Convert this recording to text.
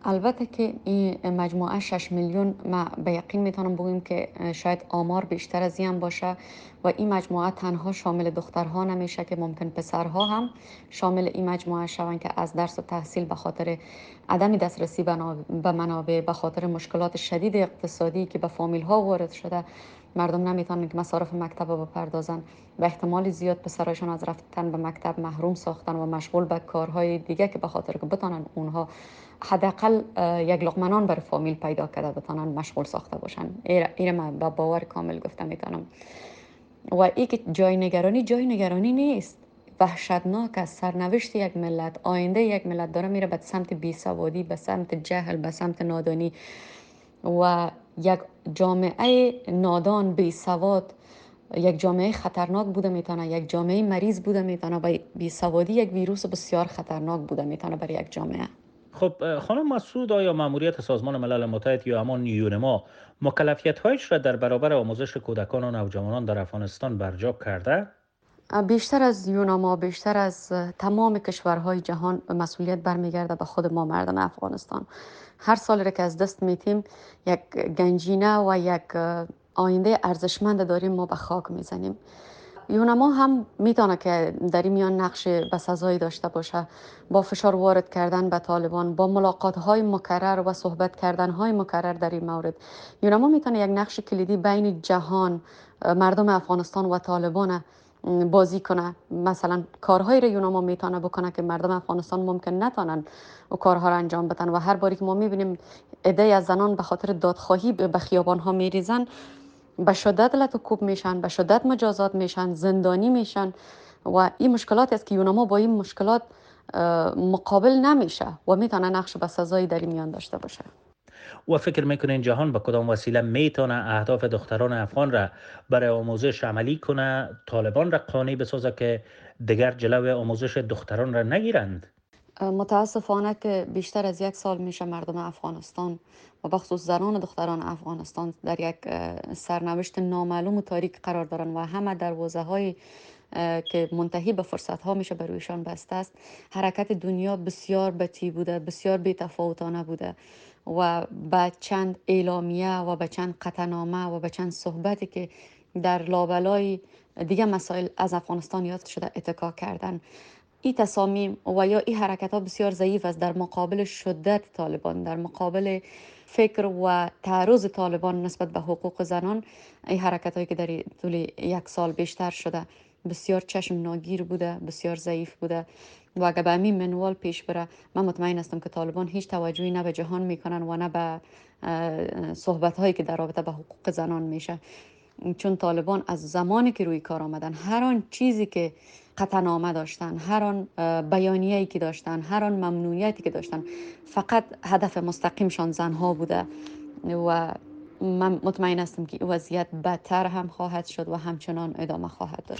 البته که این مجموعه 6 میلیون ما به یقین میتونم بگویم که شاید آمار بیشتر از این هم باشه و این مجموعه تنها شامل دخترها نمیشه که ممکن پسرها هم شامل این مجموعه شوند که از درس و تحصیل به خاطر عدم دسترسی به منابع، به خاطر مشکلات شدید اقتصادی که به فامیل ها وارد شده، مردم نمیتونن که مصارف مکتب رو بپردازن و احتمال زیاد پسرایشان از رفتن به مکتب محروم ساختن و مشغول به کارهای دیگه که به خاطر که بتونن اونها حداقل یک لقمه نان بر فامیل پیدا کرده بتونن مشغول ساخته باشن. ایره من با باور کامل گفته میتونم. و ای که جای نگرانی نیست. وحشتناک است. سرنوشت یک ملت، آینده یک ملت داره میره به سمت بیسوادی، به سمت جهل، به سمت نادانی و یک جامعه نادان بیسواد، یک جامعه خطرناک بوده میتونه، یک جامعه مریض بوده میتونه و بیسوادی یک ویروس بسیار خطرناک بوده میتونه برای یک جامعه. خب خانم مسعود، آیا مأموریت سازمان ملل متحد یا همان یونما مکلفیت‌هایش را در برابر آموزش کودکان و نوجوانان در افغانستان برجا کرده؟ بیشتر از یوناما، بیشتر از تمام کشورهای جهان مسئولیت برمیگرده به خود ما مردم افغانستان. هر سال را که از دست میتیم یک گنجینه و یک آینده ارزشمند داریم ما به خاک میزنیم. یونما هم میتونه که در این میان نقش بسزایی داشته باشه با فشار وارد کردن به طالبان، با ملاقات های مکرر و صحبت کردن های مکرر در این مورد. یونما میتونه یک نقش کلیدی بین جهان، مردم افغانستان و طالبان بازی کنه. مثلا کارهای را یونما میتونه بکنه که مردم افغانستان ممکن نتونن و کارها را انجام بدن و هر باری که ما میبینیم عده از زنان به خاطر دادخواهی به خیابان ها میریزن، به شدت لطو میشن، به شدت مجازات میشن، زندانی میشن و این مشکلات است که یونما با این مشکلات مقابل نمیشه و میتونه نقش بسزایی در این میان داشته باشه. و فکر میکنین جهان به کدام وسیله میتونه اهداف دختران افغان را برای آموزش عملی کنه، طالبان را قانع بسازه که دیگر جلو آموزش دختران را نگیرند؟ متاسفانه که بیشتر از یک سال میشه مردم افغانستان و بخصوص زنان و دختران افغانستان در یک سرنوشت نامعلوم و تاریک قرار دارن و همه دروازه های که منتهی به فرصت ها میشه برویشان بسته است. حرکت دنیا بسیار بطی بوده، بسیار بی‌تفاوتانه بوده و به چند اعلامیه و به چند قطعنامه و به چند صحبتی که در لابلای دیگه مسائل از افغانستان یاد شده اتکا کردن. این تصامیم و یا این حرکت ها بسیار ضعیف است در مقابل شدت طالبان، در مقابل فکر و تعرض طالبان نسبت به حقوق زنان. این حرکت هایی که در طول یک سال بیشتر شده بسیار چشم ناگیر بوده، بسیار ضعیف بوده و اگر به همین منوال پیش بره من مطمئن هستم که طالبان هیچ توجهی نه به جهان میکنن و نه به صحبت هایی که در رابطه به حقوق زنان میشه. چون طالبان از زمانی که روی کار آمدن هر آن چیزی که قطعنامه داشتن، هر آن بیانیه‌ای که داشتن، هر آن ممنوعیتی که داشتن، فقط هدف مستقیمشان زنها بوده و من مطمئن هستم که این وضعیت بدتر هم خواهد شد و همچنان ادامه خواهد داشت.